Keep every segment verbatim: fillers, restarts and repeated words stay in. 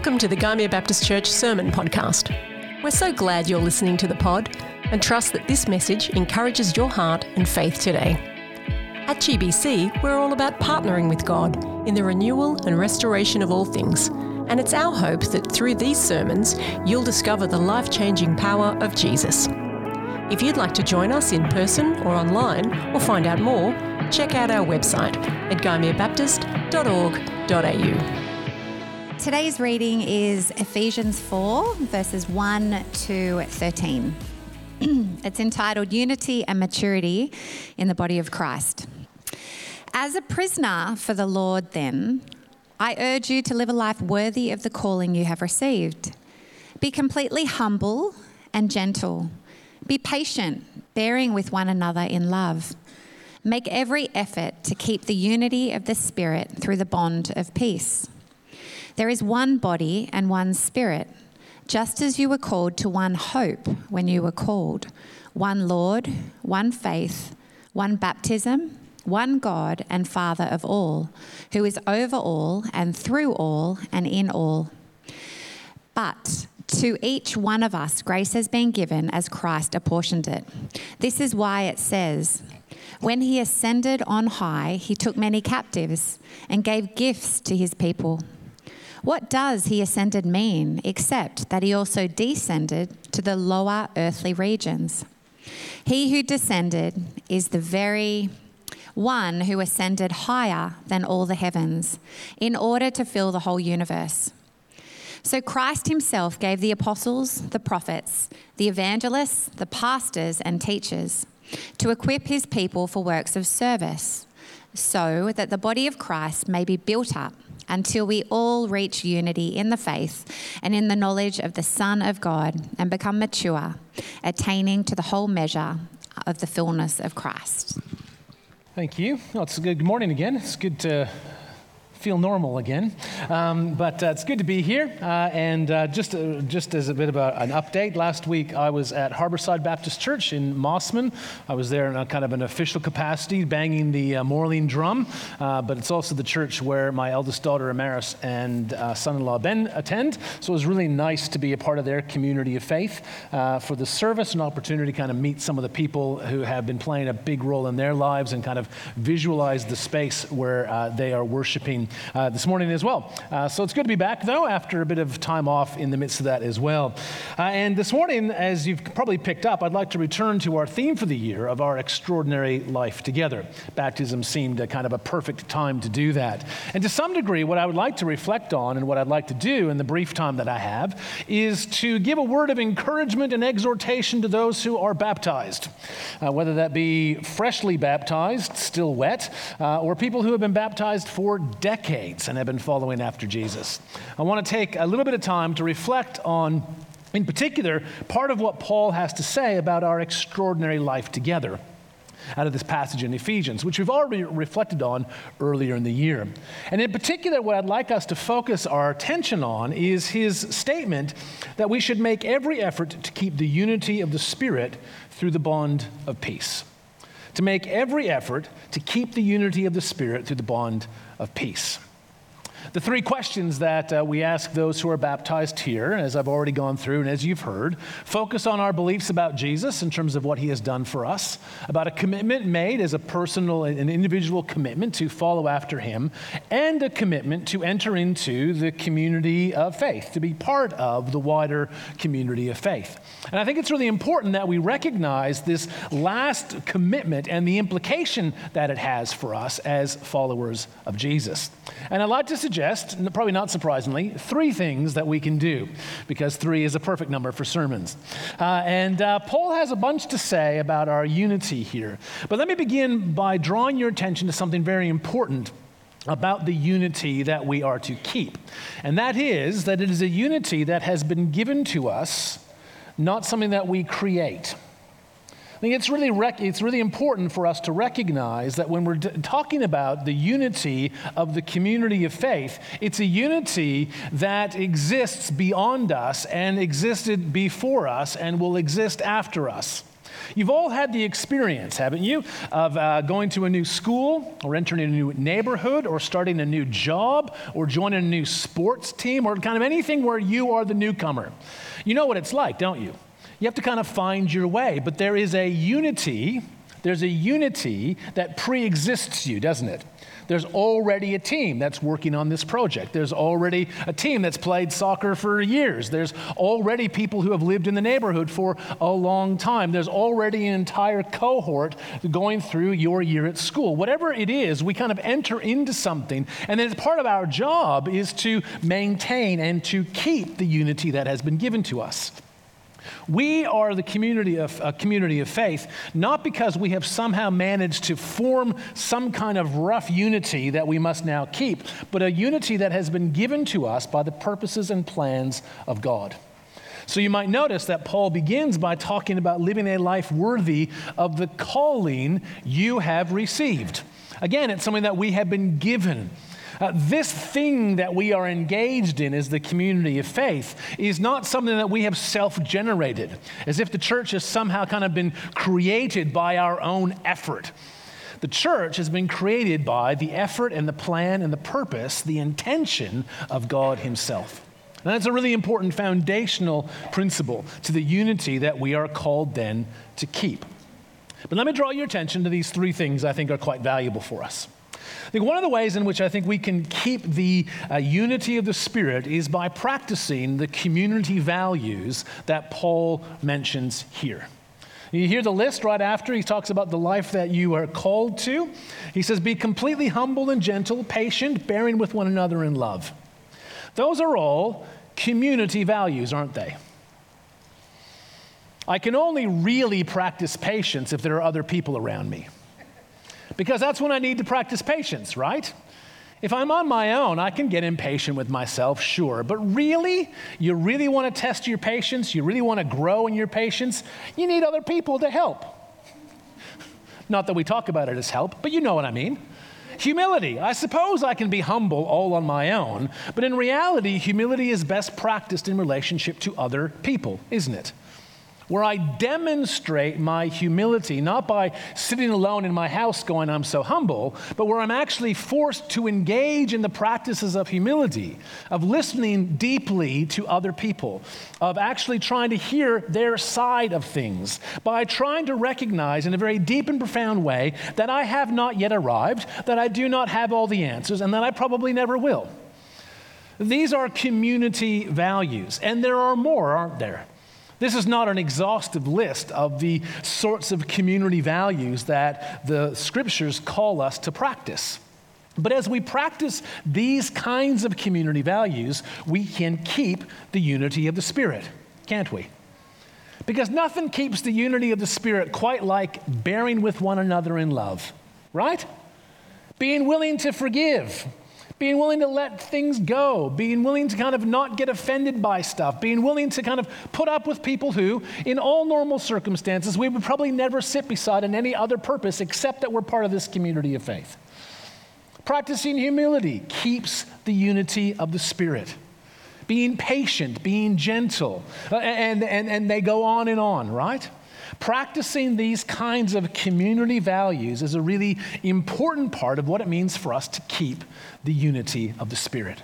Welcome to the Gymea Baptist Church Sermon Podcast. We're so glad you're listening to the pod and trust that this message encourages your heart and faith today. At G B C, we're all about partnering with God in the renewal and restoration of all things, and it's our hope that through these sermons, you'll discover the life-changing power of Jesus. If you'd like to join us in person or online or find out more, check out our website at gymea baptist dot org dot a u. Today's reading is Ephesians four, verses one to thirteen. It's entitled Unity and Maturity in the Body of Christ. As a prisoner for the Lord, then, I urge you to live a life worthy of the calling you have received. Be completely humble and gentle. Be patient, bearing with one another in love. Make every effort to keep the unity of the Spirit through the bond of peace. There is one body and one Spirit, just as you were called to one hope when you were called, one Lord, one faith, one baptism, one God and Father of all, who is over all and through all and in all. But to each one of us grace has been given as Christ apportioned it. This is why it says, when he ascended on high, he took many captives and gave gifts to his people. What does he ascended mean, except that he also descended to the lower earthly regions? He who descended is the very one who ascended higher than all the heavens, in order to fill the whole universe. So Christ himself gave the apostles, the prophets, the evangelists, the pastors and teachers to equip his people for works of service, so that the body of Christ may be built up until we all reach unity in the faith and in the knowledge of the Son of God and become mature, attaining to the whole measure of the fullness of Christ. Thank you. Well, it's good. Good morning again. It's good to feel normal again, um, but uh, it's good to be here. Uh, and uh, just uh, just as a bit of a, an update, last week I was at Harborside Baptist Church in Mossman. I was there in a kind of an official capacity, banging the uh, Moraline drum. Uh, but it's also the church where my eldest daughter Amaris and uh, son-in-law Ben attend. So it was really nice to be a part of their community of faith uh, for the service, an opportunity to kind of meet some of the people who have been playing a big role in their lives and kind of visualize the space where uh, they are worshiping Uh, this morning as well. Uh, so it's good to be back, though, after a bit of time off in the midst of that as well. Uh, and this morning, as you've probably picked up, I'd like to return to our theme for the year of our extraordinary life together. Baptism seemed a kind of a perfect time to do that. And to some degree, what I would like to reflect on and what I'd like to do in the brief time that I have is to give a word of encouragement and exhortation to those who are baptized, uh, whether that be freshly baptized, still wet, uh, or people who have been baptized for decades. decades and have been following after Jesus. I want to take a little bit of time to reflect on, in particular, part of what Paul has to say about our extraordinary life together out of this passage in Ephesians, which we've already reflected on earlier in the year. And in particular, what I'd like us to focus our attention on is his statement that we should make every effort to keep the unity of the Spirit through the bond of peace. To make every effort to keep the unity of the Spirit through the bond of peace. The three questions that uh, we ask those who are baptized here, as I've already gone through and as you've heard, focus on our beliefs about Jesus in terms of what he has done for us, about a commitment made as a personal and individual commitment to follow after him, and a commitment to enter into the community of faith, to be part of the wider community of faith. And I think it's really important that we recognize this last commitment and the implication that it has for us as followers of Jesus. And I'd like to suggest, probably not surprisingly, three things that we can do, because three is a perfect number for sermons. Uh, and uh, Paul has a bunch to say about our unity here. But let me begin by drawing your attention to something very important about the unity that we are to keep. And that is that it is a unity that has been given to us, not something that we create. I think it's really rec- it's really important for us to recognize that when we're d- talking about the unity of the community of faith, it's a unity that exists beyond us and existed before us and will exist after us. You've all had the experience, haven't you, of uh, going to a new school or entering a new neighborhood or starting a new job or joining a new sports team or kind of anything where you are the newcomer. You know what it's like, don't you? You have to kind of find your way, but there is a unity, there's a unity that pre-exists you, doesn't it? There's already a team that's working on this project. There's already a team that's played soccer for years. There's already people who have lived in the neighborhood for a long time. There's already an entire cohort going through your year at school. Whatever it is, we kind of enter into something, and then part of our job is to maintain and to keep the unity that has been given to us. We are the community of a community of faith, not because we have somehow managed to form some kind of rough unity that we must now keep, but a unity that has been given to us by the purposes and plans of God. So you might notice that Paul begins by talking about living a life worthy of the calling you have received. Again, it's something that we have been given. Uh, this thing that we are engaged in as the community of faith is not something that we have self-generated, as if the church has somehow kind of been created by our own effort. The church has been created by the effort and the plan and the purpose, the intention of God himself. And that's a really important foundational principle to the unity that we are called then to keep. But let me draw your attention to these three things I think are quite valuable for us. I think one of the ways in which I think we can keep the uh, unity of the Spirit is by practicing the community values that Paul mentions here. You hear the list right after he talks about the life that you are called to. He says, be completely humble and gentle, patient, bearing with one another in love. Those are all community values, aren't they? I can only really practice patience if there are other people around me. Because that's when I need to practice patience, right? If I'm on my own, I can get impatient with myself, sure. But really, you really want to test your patience, you really want to grow in your patience, you need other people to help. Not that we talk about it as help, but you know what I mean. Humility. I suppose I can be humble all on my own, but in reality, humility is best practiced in relationship to other people, isn't it? Where I demonstrate my humility, not by sitting alone in my house going, I'm so humble, but where I'm actually forced to engage in the practices of humility, of listening deeply to other people, of actually trying to hear their side of things, by trying to recognize in a very deep and profound way that I have not yet arrived, that I do not have all the answers, and that I probably never will. These are community values, and there are more, aren't there? This is not an exhaustive list of the sorts of community values that the scriptures call us to practice. But as we practice these kinds of community values, we can keep the unity of the Spirit, can't we? Because nothing keeps the unity of the Spirit quite like bearing with one another in love, right? Being willing to forgive. Being willing to let things go, being willing to kind of not get offended by stuff, being willing to kind of put up with people who, in all normal circumstances, we would probably never sit beside in any other purpose except that we're part of this community of faith. Practicing humility keeps the unity of the Spirit. Being patient, being gentle, and, and, and they go on and on, right? Practicing these kinds of community values is a really important part of what it means for us to keep the unity of the Spirit.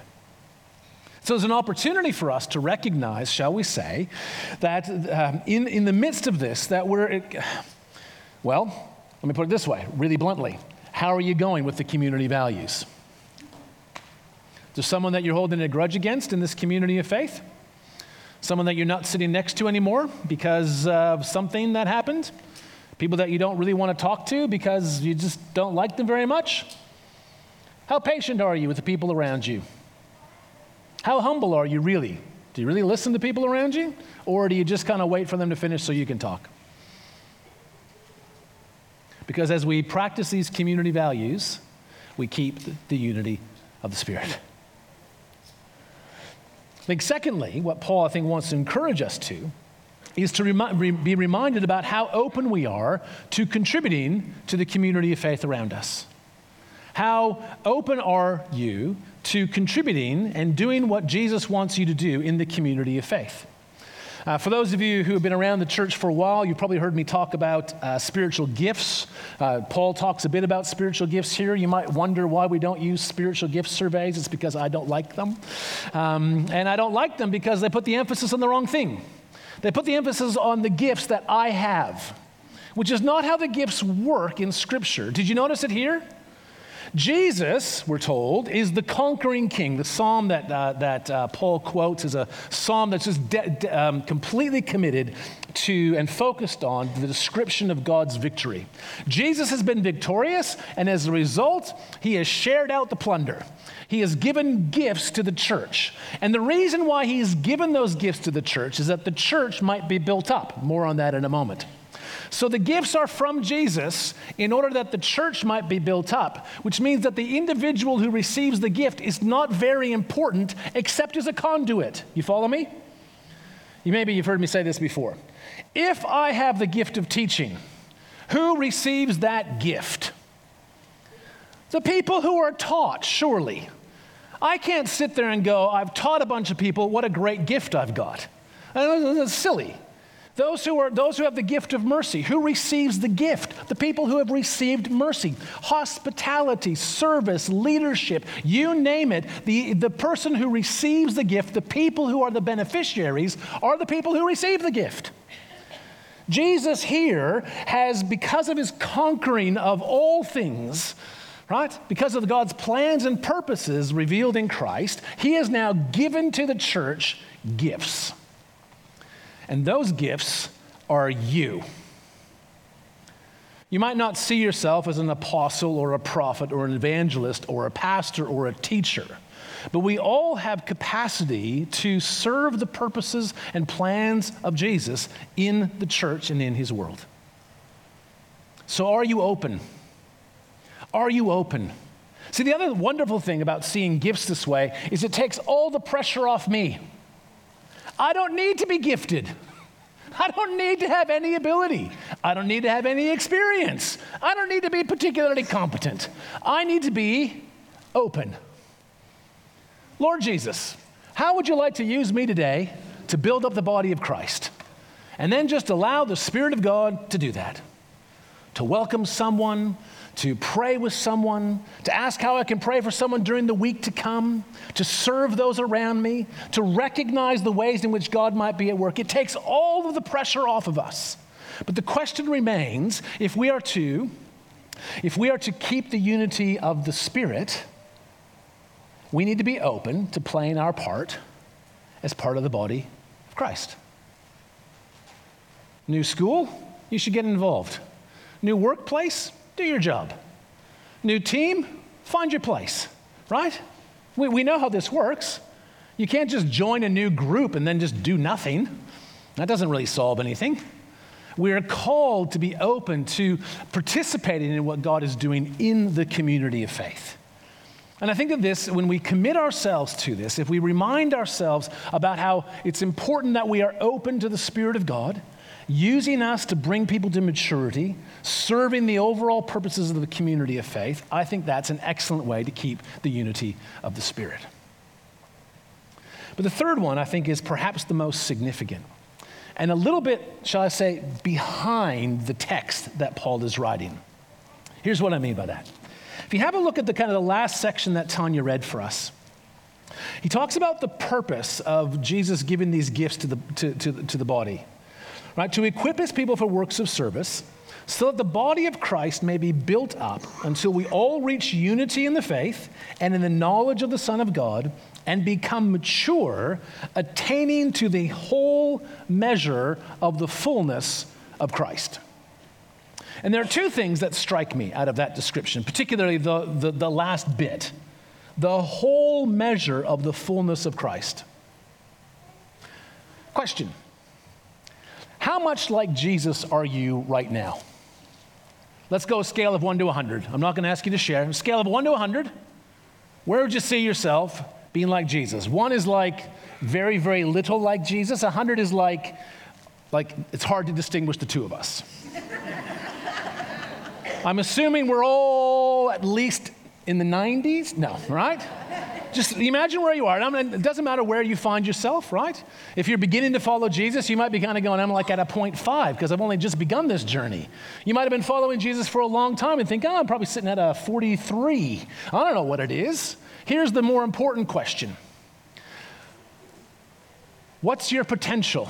So there's an opportunity for us to recognize, shall we say, that um, in, in the midst of this, that we're, well, let me put it this way, really bluntly. How are you going with the community values? Is there someone that you're holding a grudge against in this community of faith? Someone that you're not sitting next to anymore because of something that happened? People that you don't really want to talk to because you just don't like them very much? How patient are you with the people around you? How humble are you really? Do you really listen to people around you? Or do you just kind of wait for them to finish so you can talk? Because as we practice these community values, we keep the unity of the Spirit. I think secondly, what Paul I think wants to encourage us to is to remi- be reminded about how open we are to contributing to the community of faith around us. How open are you to contributing and doing what Jesus wants you to do in the community of faith? Uh, for those of you who have been around the church for a while, you've probably heard me talk about uh, spiritual gifts. Uh, Paul talks a bit about spiritual gifts here. You might wonder why we don't use spiritual gift surveys. It's because I don't like them. Um, and I don't like them because they put the emphasis on the wrong thing. They put the emphasis on the gifts that I have, which is not how the gifts work in Scripture. Did you notice it here? Jesus, we're told, is the conquering king. The psalm that, uh, that uh, Paul quotes is a psalm that's just de- de- um, completely committed to and focused on the description of God's victory. Jesus has been victorious, and as a result, he has shared out the plunder. He has given gifts to the church. And the reason why he's given those gifts to the church is that the church might be built up. More on that in a moment. So the gifts are from Jesus in order that the church might be built up, which means that the individual who receives the gift is not very important except as a conduit. You follow me? You maybe you've heard me say this before. If I have the gift of teaching, who receives that gift? The people who are taught, surely. I can't sit there and go, I've taught a bunch of people, what a great gift I've got. That's silly. Those who are those who have the gift of mercy, who receives the gift? The people who have received mercy, hospitality, service, leadership, you name it. The, the person who receives the gift, the people who are the beneficiaries, are the people who receive the gift. Jesus here has, because of his conquering of all things, right? Because of God's plans and purposes revealed in Christ, he has now given to the church gifts. And those gifts are you. You might not see yourself as an apostle or a prophet or an evangelist or a pastor or a teacher, but we all have capacity to serve the purposes and plans of Jesus in the church and in his world. So are you open? Are you open? See, the other wonderful thing about seeing gifts this way is it takes all the pressure off me. I don't need to be gifted. I don't need to have any ability. I don't need to have any experience. I don't need to be particularly competent. I need to be open. Lord Jesus, how would you like to use me today to build up the body of Christ? And then just allow the Spirit of God to do that. To welcome someone, to pray with someone, to ask how I can pray for someone during the week to come, to serve those around me, to recognize the ways in which God might be at work. It takes all of the pressure off of us. But the question remains, if we are to, if we are to keep the unity of the Spirit, we need to be open to playing our part as part of the body of Christ. New school, you should get involved. New workplace, do your job. New team, find your place, right? We, we know how this works. You can't just join a new group and then just do nothing. That doesn't really solve anything. We are called to be open to participating in what God is doing in the community of faith. And I think of this, when we commit ourselves to this, if we remind ourselves about how it's important that we are open to the Spirit of God, using us to bring people to maturity, serving the overall purposes of the community of faith, I think that's an excellent way to keep the unity of the Spirit. But the third one, I think, is perhaps the most significant, and a little bit, shall I say, behind the text that Paul is writing. Here's what I mean by that. If you have a look at the kind of the last section that Tanya read for us, he talks about the purpose of Jesus giving these gifts to the, to, to, to the body. Right, to equip his people for works of service, so that the body of Christ may be built up until we all reach unity in the faith and in the knowledge of the Son of God and become mature, attaining to the whole measure of the fullness of Christ. And there are two things that strike me out of that description, particularly the, the, the last bit, the whole measure of the fullness of Christ. Question. How much like Jesus are you right now? Let's go a scale of one to one hundred. I'm not going to ask you to share. A scale of one to one hundred, where would you see yourself being like Jesus? One is like very, very little like Jesus. one hundred is like, like it's hard to distinguish the two of us. I'm assuming we're all at least in the nineties? No, right? just imagine where you are. And I mean, it doesn't matter where you find yourself, right? If you're beginning to follow Jesus, you might be kind of going, I'm like at a point five because I've only just begun this journey. You might have been following Jesus for a long time and think, oh, I'm probably sitting at a forty-three. I don't know what it is. Here's the more important question. What's your potential?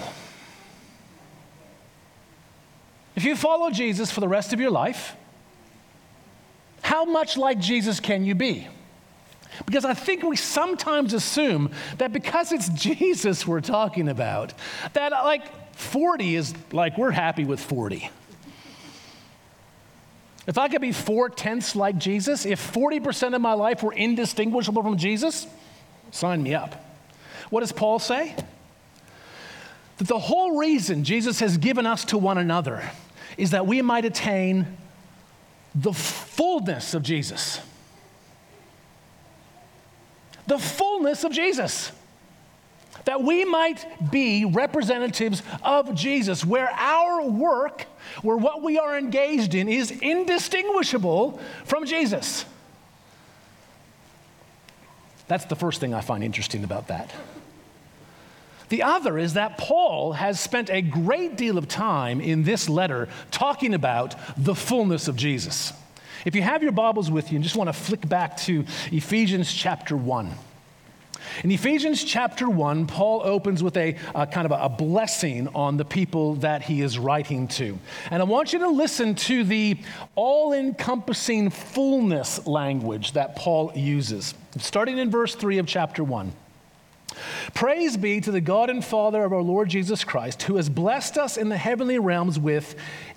If you follow Jesus for the rest of your life, how much like Jesus can you be? Because I think we sometimes assume that because it's Jesus we're talking about, that like forty is like we're happy with forty. If I could be four-tenths like Jesus, if forty percent of my life were indistinguishable from Jesus, sign me up. What does Paul say? That the whole reason Jesus has given us to one another is that we might attain the fullness of Jesus. The fullness of Jesus. That we might be representatives of Jesus, where our work, where what we are engaged in is indistinguishable from Jesus. That's the first thing I find interesting about that. The other is that Paul has spent a great deal of time in this letter talking about the fullness of Jesus. If you have your Bibles with you and just want to flick back to Ephesians chapter one. In Ephesians chapter one, Paul opens with a, a kind of a, a blessing on the people that he is writing to. And I want you to listen to the all-encompassing fullness language that Paul uses. Starting in verse three of chapter one. Praise be to the God and Father of our Lord Jesus Christ, who has blessed us in the heavenly realms with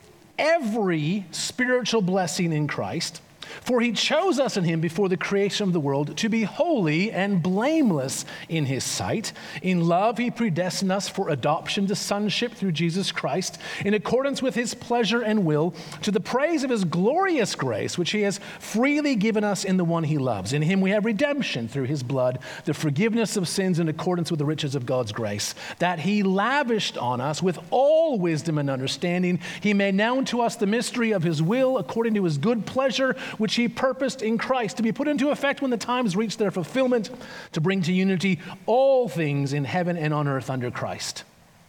every spiritual blessing in Christ. For he chose us in him before the creation of the world to be holy and blameless in his sight. In love, he predestined us for adoption to sonship through Jesus Christ, in accordance with his pleasure and will, to the praise of his glorious grace, which he has freely given us in the one he loves. In him we have redemption through his blood, the forgiveness of sins in accordance with the riches of God's grace, that he lavished on us with all wisdom and understanding. He made known to us the mystery of his will according to his good pleasure, which he purposed in Christ to be put into effect when the times reach their fulfillment, to bring to unity all things in heaven and on earth under Christ.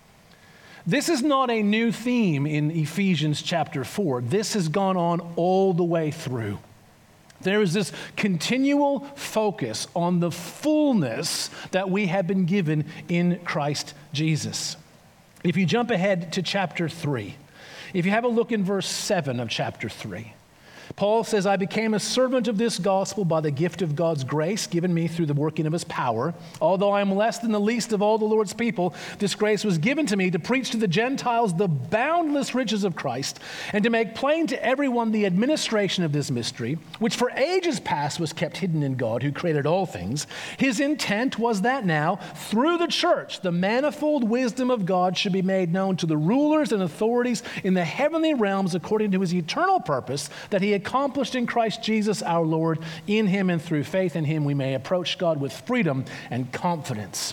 This is not a new theme in Ephesians chapter four. This has gone on all the way through. There is this continual focus on the fullness that we have been given in Christ Jesus. If you jump ahead to chapter three, if you have a look in verse seven of chapter three, Paul says, I became a servant of this gospel by the gift of God's grace given me through the working of his power. Although I am less than the least of all the Lord's people, this grace was given to me to preach to the Gentiles the boundless riches of Christ and to make plain to everyone the administration of this mystery, which for ages past was kept hidden in God, who created all things. His intent was that now, through the church, the manifold wisdom of God should be made known to the rulers and authorities in the heavenly realms according to his eternal purpose that he accomplished in Christ Jesus our Lord. In him and through faith in him we may approach God with freedom and confidence.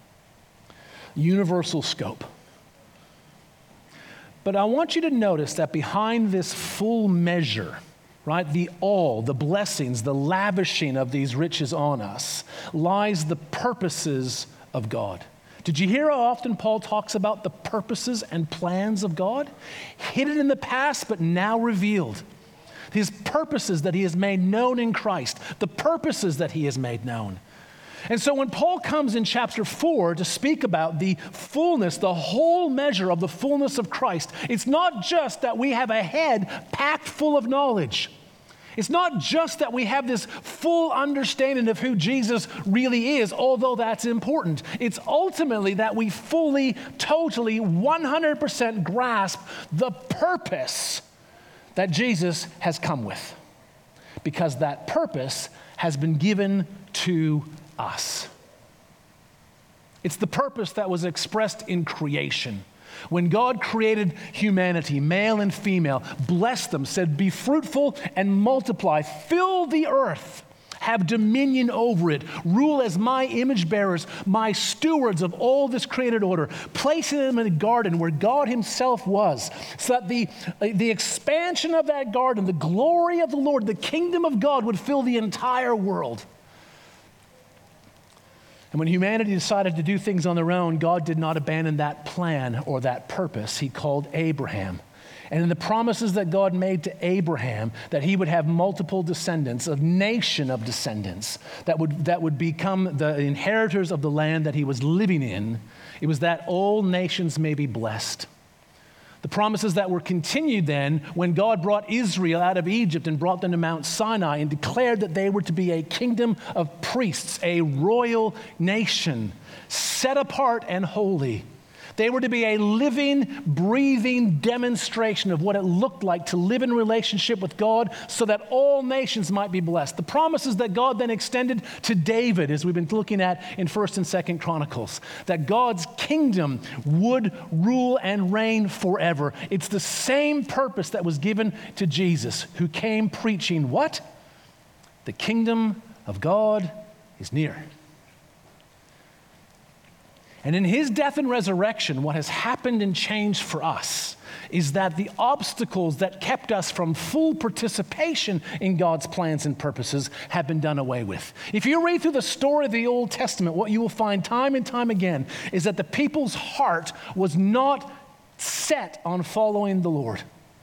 Universal scope. But I want you to notice that behind this full measure, right, the all, the blessings, the lavishing of these riches on us, lies the purposes of God. Did you hear how often Paul talks about the purposes and plans of God? Hidden in the past, but now revealed. His purposes that he has made known in Christ, the purposes that he has made known. And so when Paul comes in chapter four to speak about the fullness, the whole measure of the fullness of Christ, it's not just that we have a head packed full of knowledge. It's not just that we have this full understanding of who Jesus really is, although that's important. It's ultimately that we fully, totally, one hundred percent grasp the purpose that Jesus has come with, because that purpose has been given to us. It's the purpose that was expressed in creation. When God created humanity, male and female, blessed them, said, be fruitful and multiply, fill the earth, have dominion over it, rule as my image bearers, my stewards of all this created order, placing them in a garden where God himself was, so that the, the expansion of that garden, the glory of the Lord, the kingdom of God would fill the entire world. And when humanity decided to do things on their own, God did not abandon that plan or that purpose. He called Abraham. And in the promises that God made to Abraham, that he would have multiple descendants, a nation of descendants that would, that would become the inheritors of the land that he was living in, it was that all nations may be blessed. The promises that were continued then when God brought Israel out of Egypt and brought them to Mount Sinai and declared that they were to be a kingdom of priests, a royal nation, set apart and holy. They were to be a living, breathing demonstration of what it looked like to live in relationship with God so that all nations might be blessed. The promises that God then extended to David, as we've been looking at in First and Second Chronicles, that God's kingdom would rule and reign forever. It's the same purpose that was given to Jesus, who came preaching what? The kingdom of God is near. And in his death and resurrection, what has happened and changed for us is that the obstacles that kept us from full participation in God's plans and purposes have been done away with. If you read through the story of the Old Testament, what you will find time and time again is that the people's heart was not set on following the Lord.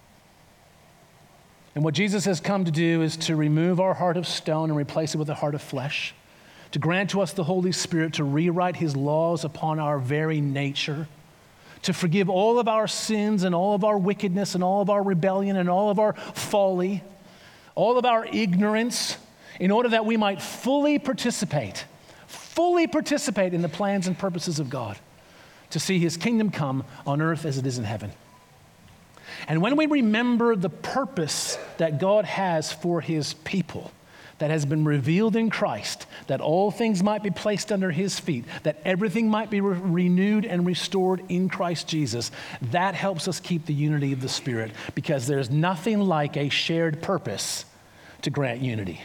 And what Jesus has come to do is to remove our heart of stone and replace it with a heart of flesh, to grant to us the Holy Spirit to rewrite his laws upon our very nature, to forgive all of our sins and all of our wickedness and all of our rebellion and all of our folly, all of our ignorance, in order that we might fully participate, fully participate in the plans and purposes of God, to see his kingdom come on earth as it is in heaven. And when we remember the purpose that God has for his people, that has been revealed in Christ, that all things might be placed under his feet, that everything might be re- renewed and restored in Christ Jesus, that helps us keep the unity of the Spirit, because there's nothing like a shared purpose to grant unity.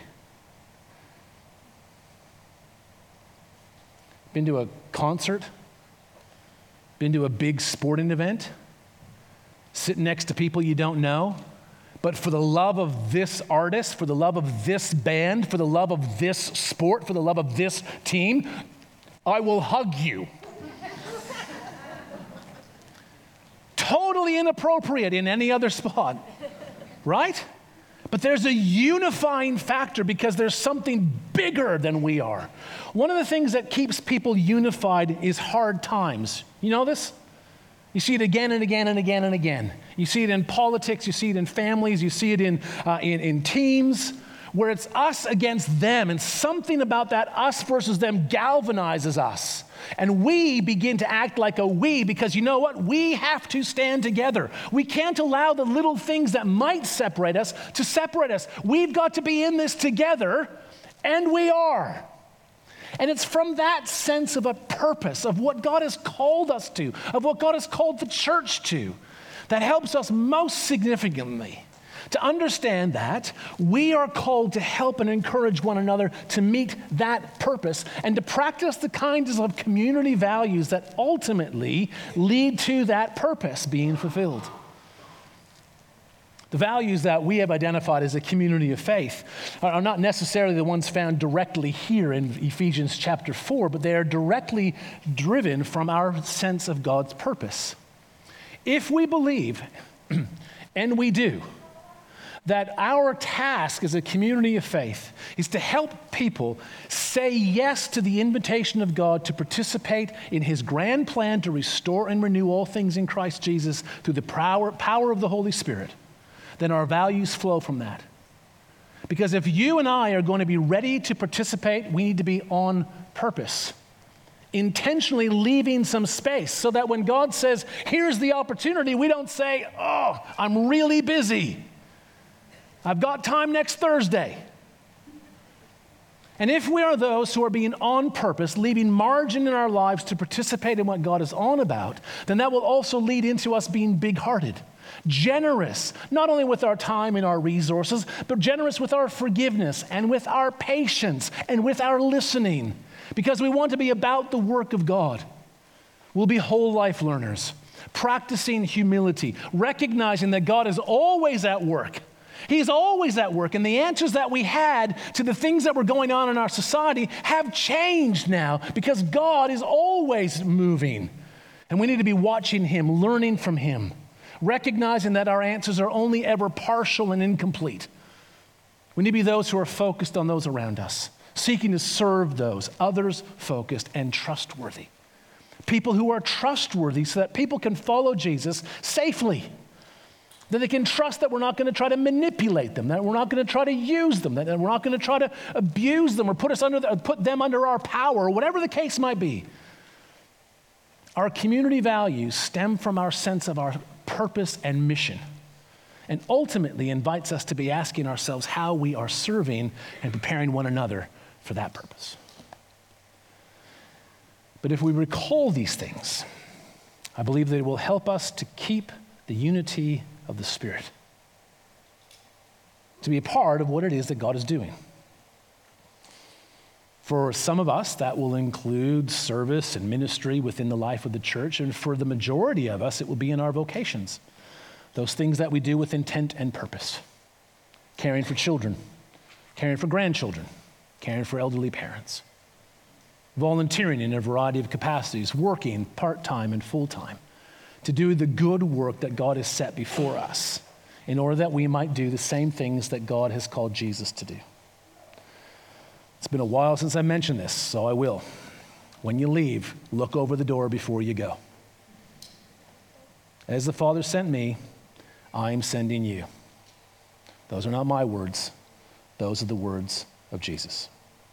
Been to a concert? Been to a big sporting event? Sitting next to people you don't know? But for the love of this artist, for the love of this band, for the love of this sport, for the love of this team, I will hug you. Totally inappropriate in any other spot, right? But there's a unifying factor because there's something bigger than we are. One of the things that keeps people unified is hard times. You know this? You see it again and again and again and again. You see it in politics, you see it in families, you see it in, uh, in, in teams, where it's us against them, and something about that us versus them galvanizes us. And we begin to act like a we, because you know what? We have to stand together. We can't allow the little things that might separate us to separate us. We've got to be in this together, and we are. And it's from that sense of a purpose, of what God has called us to, of what God has called the church to, that helps us most significantly to understand that we are called to help and encourage one another to meet that purpose and to practice the kinds of community values that ultimately lead to that purpose being fulfilled. The values that we have identified as a community of faith are not necessarily the ones found directly here in Ephesians chapter four, but they are directly driven from our sense of God's purpose. If we believe, and we do, that our task as a community of faith is to help people say yes to the invitation of God to participate in his grand plan to restore and renew all things in Christ Jesus through the power, power of the Holy Spirit, then our values flow from that. Because if you and I are going to be ready to participate, we need to be on purpose, intentionally leaving some space so that when God says, here's the opportunity, we don't say, oh, I'm really busy. I've got time next Thursday. And if we are those who are being on purpose, leaving margin in our lives to participate in what God is on about, then that will also lead into us being big-hearted, generous, not only with our time and our resources, but generous with our forgiveness and with our patience and with our listening, because we want to be about the work of God. We'll be whole life learners, practicing humility, recognizing that God is always at work. He's always at work, and the answers that we had to the things that were going on in our society have changed now because God is always moving. And we need to be watching him, learning from him, recognizing that our answers are only ever partial and incomplete. We need to be those who are focused on those around us, seeking to serve those, others focused and trustworthy. People who are trustworthy so that people can follow Jesus safely. That they can trust that we're not going to try to manipulate them, that we're not going to try to use them, that we're not going to try to abuse them or put us under the, put them under our power, or whatever the case might be. Our community values stem from our sense of our purpose and mission, and ultimately invites us to be asking ourselves how we are serving and preparing one another for that purpose. But if we recall these things, I believe that it will help us to keep the unity of the Spirit, to be a part of what it is that God is doing. For some of us, that will include service and ministry within the life of the church, and for the majority of us, it will be in our vocations, those things that we do with intent and purpose, caring for children, caring for grandchildren, caring for elderly parents, volunteering in a variety of capacities, working part-time and full-time, to do the good work that God has set before us in order that we might do the same things that God has called Jesus to do. It's been a while since I mentioned this, so I will. When you leave, look over the door before you go. As the Father sent me, I am sending you. Those are not my words. Those are the words of Jesus.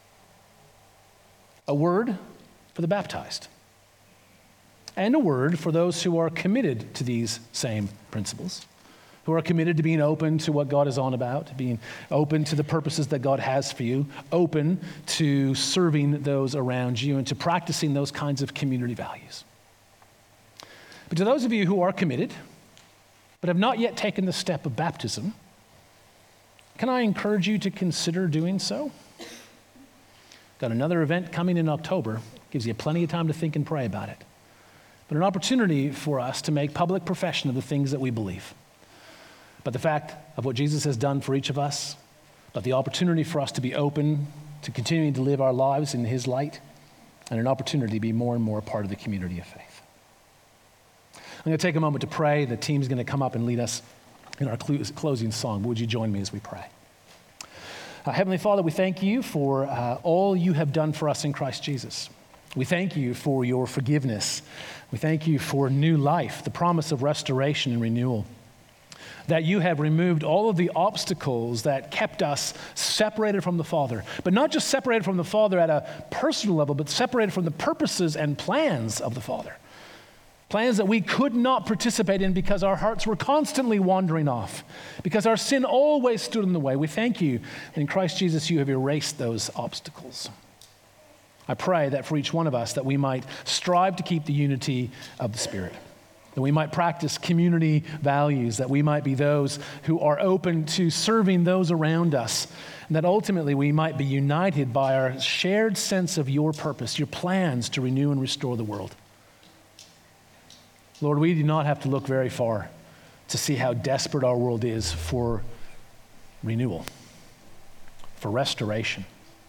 A word for the baptized, and a word for those who are committed to these same principles, who are committed to being open to what God is on about, being open to the purposes that God has for you, open to serving those around you, and to practicing those kinds of community values. But to those of you who are committed, but have not yet taken the step of baptism, can I encourage you to consider doing so? Got another event coming in October. Gives you plenty of time to think and pray about it. But an opportunity for us to make public profession of the things that we believe. But the fact of what Jesus has done for each of us, but the opportunity for us to be open to continuing to live our lives in his light, and an opportunity to be more and more a part of the community of faith. I'm going to take a moment to pray. The team's going to come up and lead us in our closing song. Would you join me as we pray? Uh, Heavenly Father, we thank you for uh, all you have done for us in Christ Jesus. We thank you for your forgiveness. We thank you for new life, the promise of restoration and renewal. That you have removed all of the obstacles that kept us separated from the Father. But not just separated from the Father at a personal level, but separated from the purposes and plans of the Father. Plans that we could not participate in because our hearts were constantly wandering off, because our sin always stood in the way. We thank you that in Christ Jesus you have erased those obstacles. I pray that for each one of us that we might strive to keep the unity of the Spirit, that we might practice community values, that we might be those who are open to serving those around us, and that ultimately we might be united by our shared sense of your purpose, your plans to renew and restore the world. Lord, we do not have to look very far to see how desperate our world is for renewal, for restoration.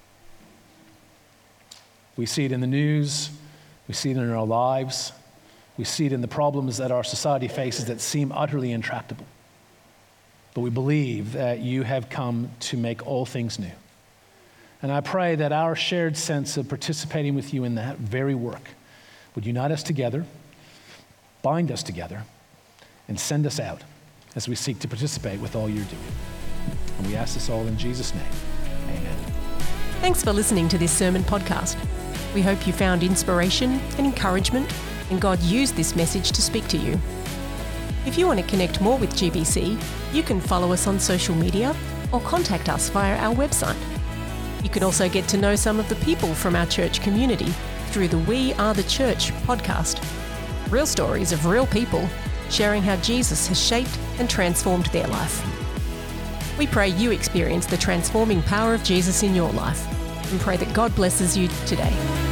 We see it in the news, we see it in our lives, we see it in the problems that our society faces that seem utterly intractable. But we believe that you have come to make all things new. And I pray that our shared sense of participating with you in that very work would unite us together, bind us together, and send us out as we seek to participate with all you're doing. And we ask this all in Jesus' name. Amen. Thanks for listening to this sermon podcast. We hope you found inspiration and encouragement, and God used this message to speak to you. If you want to connect more with G B C, you can follow us on social media or contact us via our website. You can also get to know some of the people from our church community through the We Are the Church podcast. Real stories of real people sharing how Jesus has shaped and transformed their life. We pray you experience the transforming power of Jesus in your life, and pray that God blesses you today.